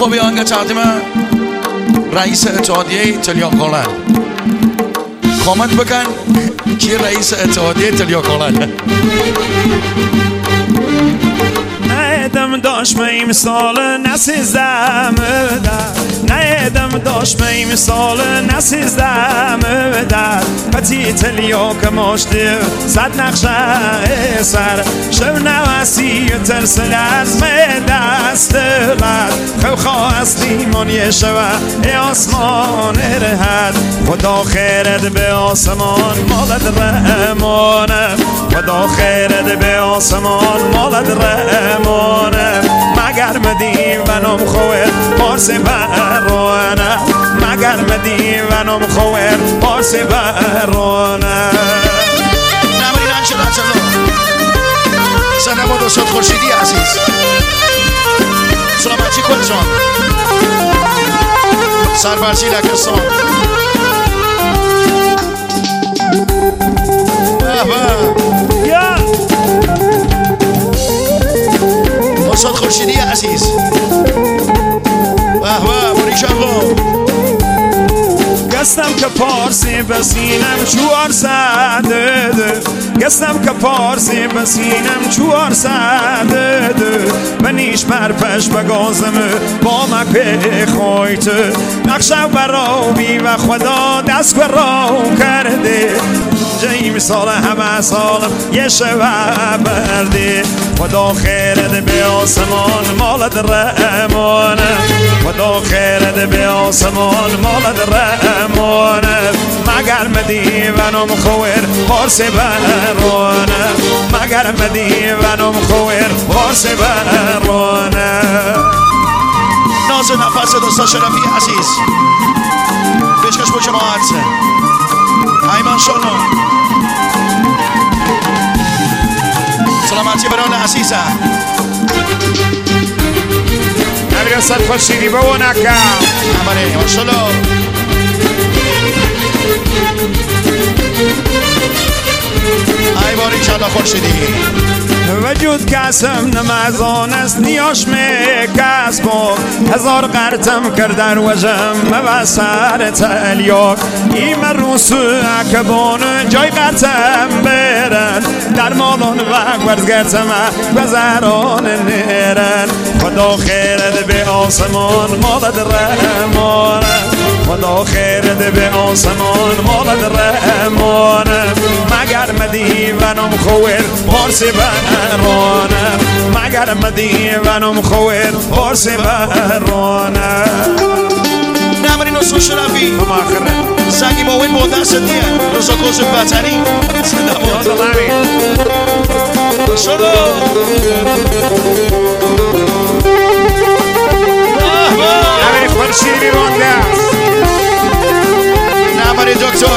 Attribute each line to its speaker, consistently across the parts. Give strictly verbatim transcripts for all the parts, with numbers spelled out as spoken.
Speaker 1: خب یه آهنگ تقدیم رئیس اتحادیه تلیا کالن. کامنت بکن کی رئیس اتحادیه تلیا کالن.
Speaker 2: نیدم داشت میم سال نسیزدم در نیدم داشت میم سال نسیزدم در پتی تلیا که ماشتی صد نقشه سر شو نواسی ترسل از دست لد خو خواستی من یه شوه ای آسمان رهد خدا خیرت به آسمان مالت رحمانه خدا خیرت به آسمان مالت رحمانه مگر مدی ونم خویر پارسی برانه مگر مدی ونم خویر پارسی برانه
Speaker 1: نماری ننشد اطلاع سنما دوست خورشیدی عزیز سلامتی کل جان سربرزی لکستان استاد خورشیدی عزیز بابا بریش آقا
Speaker 2: گستم که پارسی بسینم چوار ساده گستم که پارسی بسینم چوار ساده منیش برپش بگازم با مکه خویت نقشه براو بی و خدا دست براو کرده جایی سال همه سالم یه شبه برده خدا خیرت به آسمان مالت رحمانه خدا خیرت به آسمان مالت رحمانه مگر مدی ونم خویر پارسی برانه مگر مدی ونم خویر پارسی برانه
Speaker 1: ناز نفس دوستا شرفی عزیز بشکش با جماعت ایمان شلو سلامتی بران عزیزه
Speaker 2: نبیر صد خوشیدی بونکم
Speaker 1: نبره ماشالله ای باری کلا خورشیدی
Speaker 2: وجود کسم نمازان است نیاش می کسب هزار قرتم کردن وجم موسر تلیاک ای من روسو اکبان جای قرتم برن در مالان و ورزگرتم بزران نیرن خدا خیرت به آسمان مالت رحمانه خدا خیرت به آسمان مالت رحمانه مگر مدی ونم خویر پارسی برانه مگر مدی ونم خویر پارسی برانه
Speaker 1: نماری نسو شرفی
Speaker 2: مماخره
Speaker 1: سنگی با وین بوده است دیه روزا کوزو بطری زنده بود شلو
Speaker 2: نماری خورشیدی بیرونده است
Speaker 1: نماری دکتر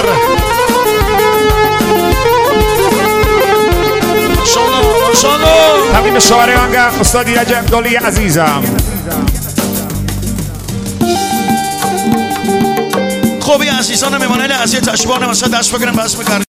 Speaker 1: شلو شلو
Speaker 2: تقدیم شاعرانگه استاد رجب دولی عزیزم
Speaker 1: خوبی عزیزان میمانه عزیز تشبان مثلا دست بگیرم بس میکرد